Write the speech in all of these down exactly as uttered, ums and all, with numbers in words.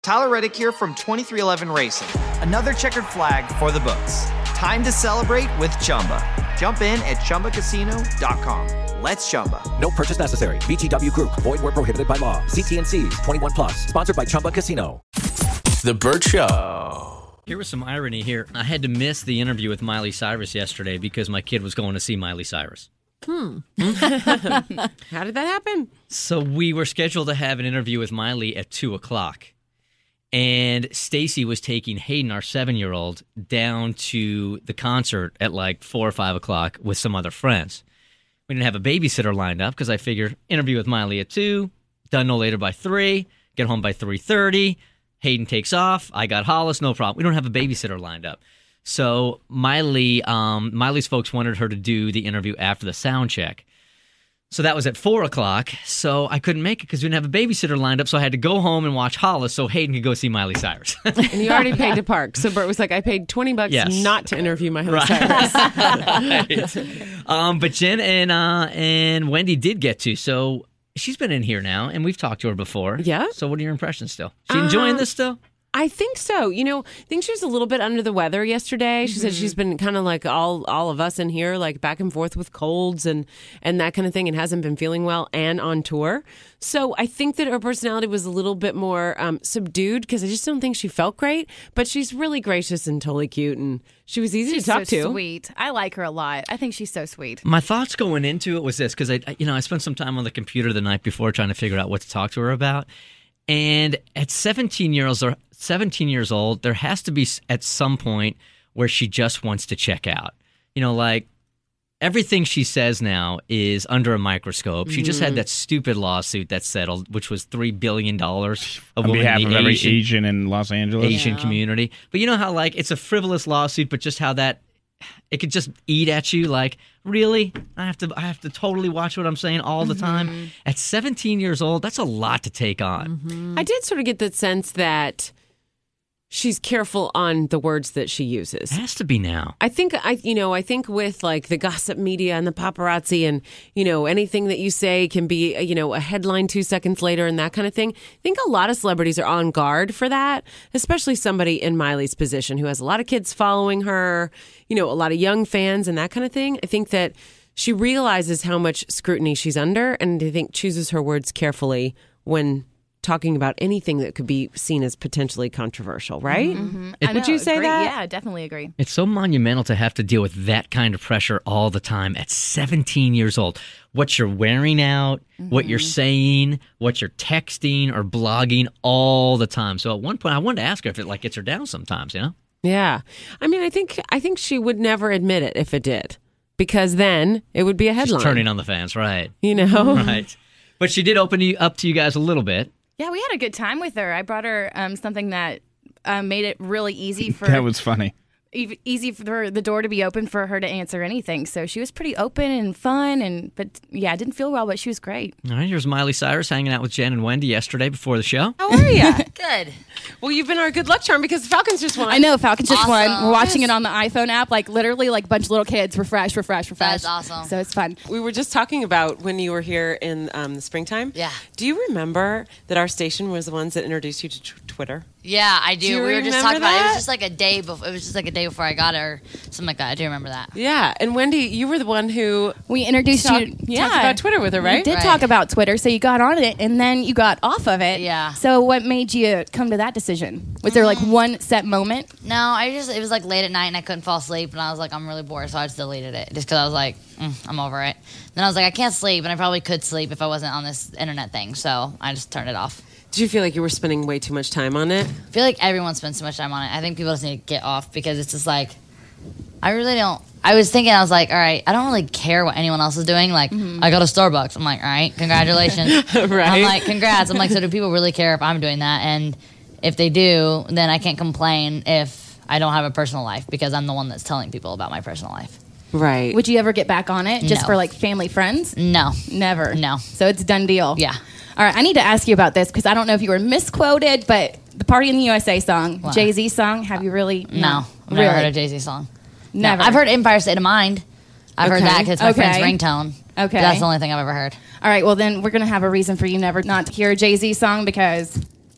Tyler Reddick here from twenty-three eleven Racing. Another checkered flag for the books. Time to celebrate with Chumba. Jump in at Chumba Casino dot com. Let's Chumba. No purchase necessary. V G W Group. Void where prohibited by law. See T and C's. twenty-one plus. Sponsored by Chumba Casino. The Burt Show. Here was some irony here. I had to miss the interview with Miley Cyrus yesterday because my kid was going to see Miley Cyrus. Hmm. How did that happen? So we were scheduled to have an interview with Miley at two o'clock. And Stacy was taking Hayden, our seven-year-old, down to the concert at like four or five o'clock with some other friends. We didn't have a babysitter lined up because I figured interview with Miley at two, done no later by three, get home by three thirty. Hayden takes off. I got Hollis, no problem. We don't have a babysitter lined up. So Miley, um, Miley's folks wanted her to do the interview after the sound check. So that was at four o'clock, so I couldn't make it because we didn't have a babysitter lined up, so I had to go home and watch Hollis so Hayden could go see Miley Cyrus. And you already paid to park. So Bert was like, I paid twenty bucks Yes. not to interview Miley Right. Cyrus. right. um, but Jen and uh, and Wendy did get to, so she's been in here now, and we've talked to her before. Yeah. So what are your impressions still? She enjoying Um, this still? I think so. You know, I think she was a little bit under the weather yesterday. She mm-hmm. said she's been kind of like all all of us in here, like back and forth with colds and, and that kind of thing, and hasn't been feeling well and on tour. So I think that her personality was a little bit more um, subdued because I just don't think she felt great. But she's really gracious and totally cute, and she was easy she's to talk so to. Sweet. I like her a lot. I think she's so sweet. My thoughts going into it was this, because I, you know, I spent some time on the computer the night before trying to figure out what to talk to her about. And at seventeen years or seventeen years old, there has to be at some point where she just wants to check out. You know, like everything she says now is under a microscope. She just had that stupid lawsuit that settled, which was three billion dollars on behalf of every Asian in Los Angeles. Asian Yeah. community. But you know how like it's a frivolous lawsuit, but just how that it could just eat at you. Like, really? I have to I have to totally watch what I'm saying all the time. At seventeen years old, that's a lot to take on. I did sort of get the sense that she's careful on the words that she uses. It has to be now. I think I, you know, I think with like the gossip media and the paparazzi and, you know, anything that you say can be, you know, a headline two seconds later and that kind of thing. I think a lot of celebrities are on guard for that, especially somebody in Miley's position who has a lot of kids following her, you know, a lot of young fans and that kind of thing. I think that she realizes how much scrutiny she's under and I think chooses her words carefully when talking about anything that could be seen as potentially controversial, right? Mm-hmm. It- I Would know, you say agree. that? Yeah, definitely agree. It's so monumental to have to deal with that kind of pressure all the time at seventeen years old. What you're wearing out, what you're saying, what you're texting or blogging all the time. So at one point, I wanted to ask her if it like gets her down sometimes, you know? Yeah. I mean, I think I think she would never admit it if it did, because then it would be a headline. She's turning on the fans, right? You know? Right. But she did open you up to you guys a little bit. Yeah, we had a good time with her. I brought her um, something that uh, made it really easy for That was funny. e- easy for the door to be open for her to answer anything. So she was pretty open and fun, and but yeah, I didn't feel well, but she was great. All right, here's Miley Cyrus hanging out with Jen and Wendy yesterday before the show. How are you? Good. Well, you've been our good luck charm because the Falcons just won. I know Falcons just won. Awesome. We're watching it on the iPhone app, like literally, like a bunch of little kids. Refresh, refresh, refresh. That's awesome. So it's fun. We were just talking about when you were here in um, the springtime. Yeah. Do you remember that our station was the ones that introduced you to t- Twitter? Yeah, I do. Do you we were just remember talking about it. It that? was just like a day before. It was just like a day before I got it, or something like that. I do remember that. Yeah. And Wendy, you were the one who We introduced talk- you. Yeah, talked about Twitter with her, We right? did Right. talk about Twitter, so you got on it, and then you got off of it. Yeah. So what made you come to that decision? Was there like one set moment? No, I just it was like late at night and I couldn't fall asleep, and I was like, I'm really bored, so I just deleted it just because I was like, mm, I'm over it. Then I was like, I can't sleep, and I probably could sleep if I wasn't on this internet thing, so I just turned it off. Did you feel like you were spending way too much time on it? I feel like everyone spends so much time on it. I think people just need to get off because it's just like, I really don't. I was thinking, I was like, all right, I don't really care what anyone else is doing. Like, I go to Starbucks. I'm like, all right, congratulations. Right. I'm like, congrats. I'm like, so do people really care if I'm doing that? And if they do, then I can't complain if I don't have a personal life because I'm the one that's telling people about my personal life. Right. Would you ever get back on it just No. for like family friends? No. Never. No. So it's a done deal. Yeah. All right, I need to ask you about this because I don't know if you were misquoted, but the Party in the U S A song, What? Jay-Z song, have you really? No. I've never Really? heard a Jay-Z song. No. Never. I've heard Empire State of Mind. I've heard Okay. that because it's my Okay. friend's ringtone. Okay. But that's the only thing I've ever heard. All right, well then we're gonna have a reason for you never not to hear a Jay-Z song because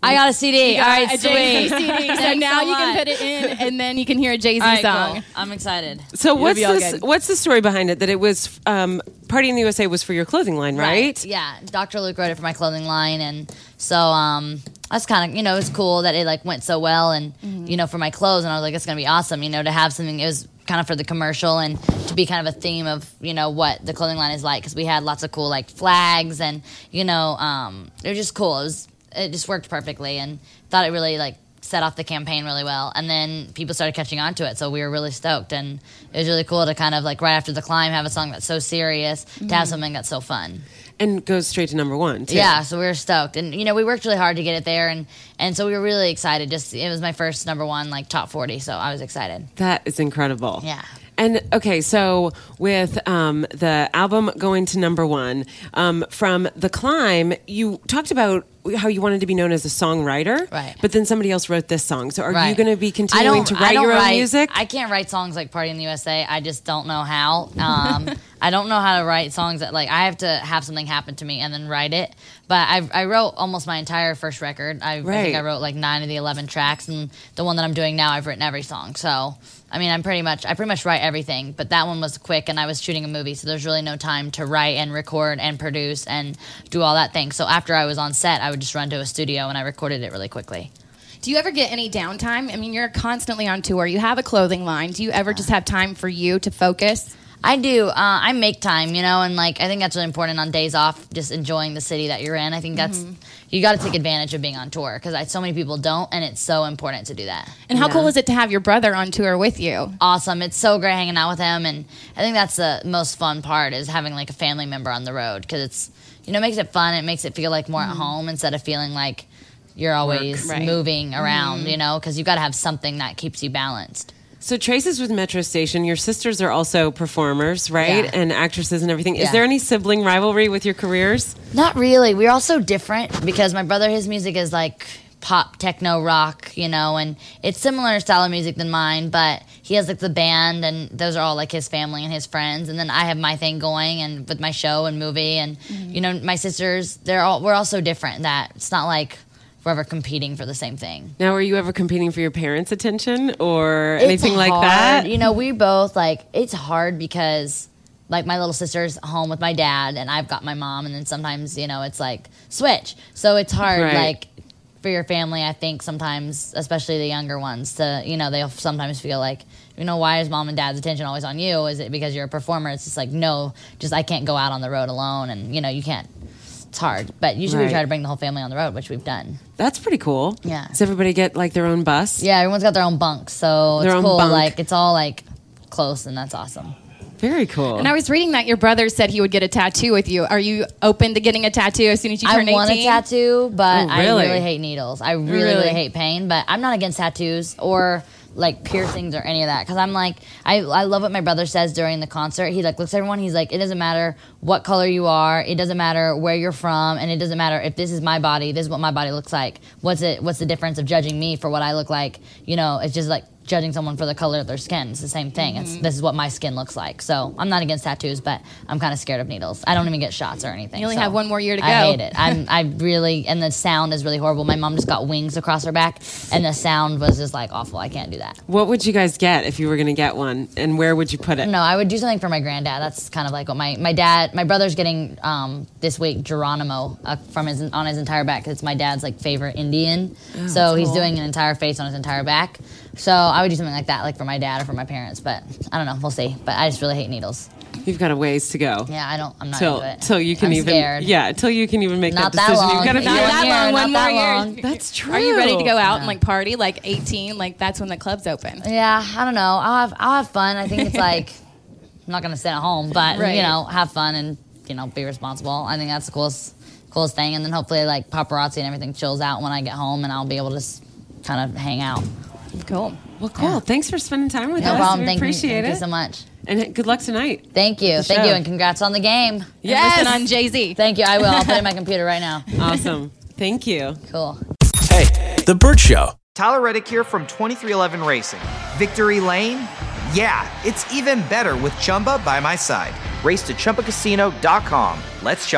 I got a C D. You All got right, a Jay-Z sweet. C D. So Thanks now so you can much. put it in, and then you can hear a Jay-Z All right, song. cool. I'm excited. So It'll what's be all this, good. what's the story behind it? That it was um, Party in the U S A was for your clothing line, right? Yeah. Doctor Luke wrote it for my clothing line, and so um, that's kind of, you know, it was cool that it like went so well, and Mm-hmm. you know, for my clothes, and I was like, it's gonna be awesome, you know, to have something. It was kind of for the commercial and to be kind of a theme of, you know, what the clothing line is like, because we had lots of cool like flags, and you know, um, it was just cool. It was it just worked perfectly, and thought it really like set off the campaign really well, and then people started catching on to it, so we were really stoked, and it was really cool to kind of like right after The Climb have a song that's so serious to have something that's so fun. And goes straight to number one, too. Yeah, so we were stoked, and you know, we worked really hard to get it there, and and so we were really excited. Just it was my first number one like top forty, so I was excited. That is incredible. Yeah. And okay, so with um, the album going to number one, um, from The Climb, you talked about how you wanted to be known as a songwriter, Right. But then somebody else wrote this song. So are Right. you going to be I continuing don't- to I write don't your own write- music? I can't write songs like Party in the U S A. I just don't know how. Um, I don't know how to write songs that like I have to have something happen to me and then write it. But I, I wrote almost my entire first record. I, I Right. think I wrote like nine of the eleven tracks, and the one that I'm doing now, I've written every song. So I mean, I'm pretty much I pretty much write everything. But that one was quick, and I was shooting a movie, so there's really no time to write and record and produce and do all that thing. So after I was on set, I would just run to a studio and I recorded it really quickly. Do you ever get any downtime? I mean, you're constantly on tour. You have a clothing line. Do you ever just have time for you to focus? I do. Uh, I make time, you know, and like I think that's really important on days off. Just enjoying the city that you're in. I think that's you got to take advantage of being on tour because so many people don't, and it's so important to do that. And how Yeah. cool is it to have your brother on tour with you? Awesome! It's so great hanging out with him, and I think that's the most fun part is having like a family member on the road because it's you know makes it fun. It makes it feel like more at home instead of feeling like you're always Right. moving around, you know, because you got to have something that keeps you balanced. So Traces with Metro Station, your sisters are also performers, right? Yeah. And actresses and everything. Is Yeah. there any sibling rivalry with your careers? Not really. We're all so different because my brother, his music is like pop, techno, rock, you know, and it's similar style of music than mine, but he has like the band, and those are all like his family and his friends. And then I have my thing going, and with my show and movie, and you know, my sisters, they're all we're all so different that it's not like we're ever competing for the same thing. Now, are you ever competing for your parents' attention or It's anything like hard. that? You know, we both like it's hard because like my little sister's home with my dad, and I've got my mom, and then sometimes you know it's like switch. So it's hard, Right. like for your family. I think sometimes, especially the younger ones, to you know they'll sometimes feel like you know why is mom and dad's attention always on you? Is it because you're a performer? It's just like no, just I can't go out on the road alone, and you know you can't. It's hard, but usually Right. we try to bring the whole family on the road, which we've done. That's pretty cool. Yeah. Does everybody get like their own bus? Yeah, everyone's got their own bunks, so Their it's own cool. bunk. Like it's all like close, and that's awesome. Very cool. And I was reading that your brother said he would get a tattoo with you. Are you open to getting a tattoo as soon as you I turn eighteen? want a tattoo, but Oh, I really? really hate needles. I really, Really? really hate pain, but I'm not against tattoos or like piercings or any of that because I'm like I, I love what my brother says during the concert. He like looks at everyone. He's like, it doesn't matter what color you are. It doesn't matter where you're from, and it doesn't matter if this is my body. This is what my body looks like. What's it? What's the difference of judging me for what I look like? You know, it's just like judging someone for the color of their skin. It's the same thing. It's this is what my skin looks like. So I'm not against tattoos, but I'm kind of scared of needles. I don't even get shots or anything. You only so have one more year to I go. hate it. I'm I really and the sound is really horrible. My mom just got wings across her back, and the sound was just like awful. I can't do that. What would you guys get if you were going to get one, and where would you put it? No, I would do something for my granddad. That's kind of like what my, my dad, my brother's getting um, this week Geronimo uh, from his on his entire back 'cause it's my dad's like favorite Indian. so he's doing an entire face on his entire back. So I would do something like that, like for my dad or for my parents. But I don't know. We'll see. But I just really hate needles. You've got a ways to go. Yeah, I don't. I'm not Till into it. till you can I'm even scared. yeah till you can even make Not that that decision. long. You've got to Not feel that it. long, one not more that year. long. That's true. Are you ready to go out Yeah. and like party like eighteen? Like that's when the clubs open. Yeah, I don't know. I'll have I'll have fun. I think it's like I'm not gonna sit at home, but Right. you know, have fun and you know, be responsible. I think that's the coolest coolest thing. And then hopefully like paparazzi and everything chills out when I get home, and I'll be able to just kind of hang out. Cool. Well, cool. Thanks for spending time with No us. problem. We Thank, appreciate you, thank it. you so much. And good luck tonight. Thank you, The thank show. you, and congrats on the game. Yes. Listen on Jay-Z. Thank you. I will. I'll put it in my computer right now. Awesome. Thank you. Cool. Hey, The Burt Show. Tyler Reddick here from twenty-three eleven Racing. Victory Lane? Yeah, it's even better with Chumba by my side. Race to Chumba Casino dot com. Let's Chumba.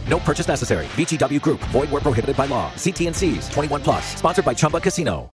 No purchase necessary. V G W Group. Void where prohibited by law. See T N Cs. twenty-one plus. Sponsored by Chumba Casino.